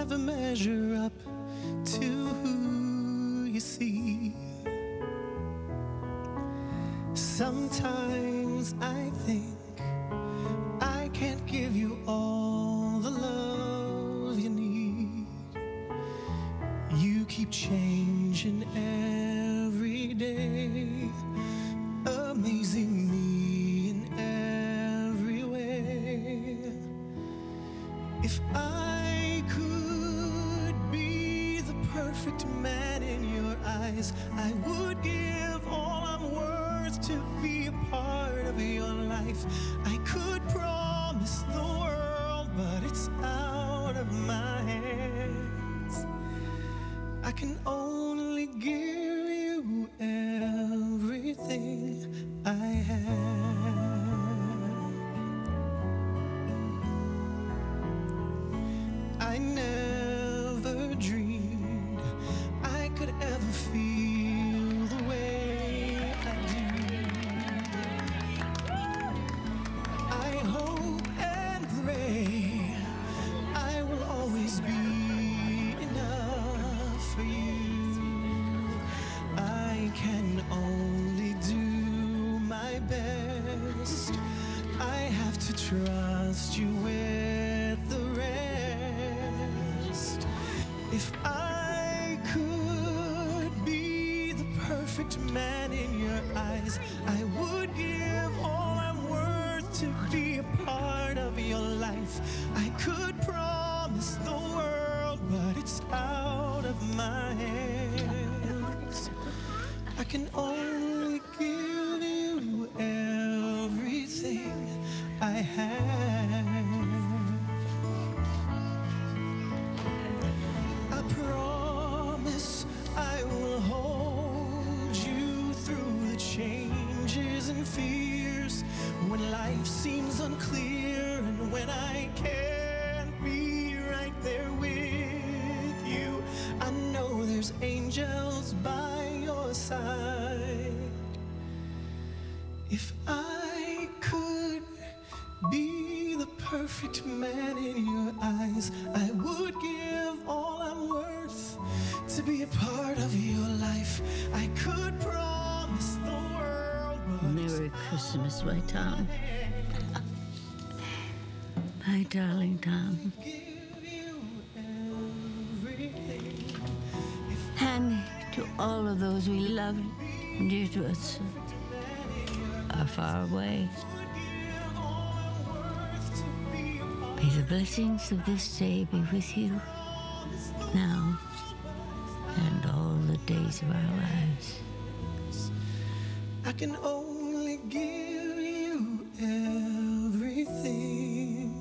never measure up to who you see. Sometimes I think I can't give you all the love you need. You keep changing every day, amazing me in every way. If I could be the perfect man in your eyes, I would give all I'm worth to be a part of your life. I could promise the world, but it's out of my hands. I can only give you everything I have. I never dreamed I could ever feel the way I do. I hope and pray I will always be enough for you. I can only do my best. I have to trust you with the rest. If I could be the perfect man in your eyes, I would give all I'm worth to be a part of your life. I could promise the world, but it's out of my hands. I can only give you everything I have. I promise I will hold you through the changes and fears, when life seems unclear and when I can't be right there with you. I know there's angels by your side. If I could be the perfect man in your eyes, I would give all I'm worth to be a part of your life. I could promise the world, but Merry Christmas, my Tom. My darling Tom. And to all of those we love, dear to us, are far away. May the blessings of this day be with you now and all the days of our lives. I can only give you everything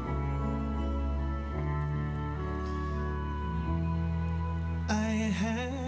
I have.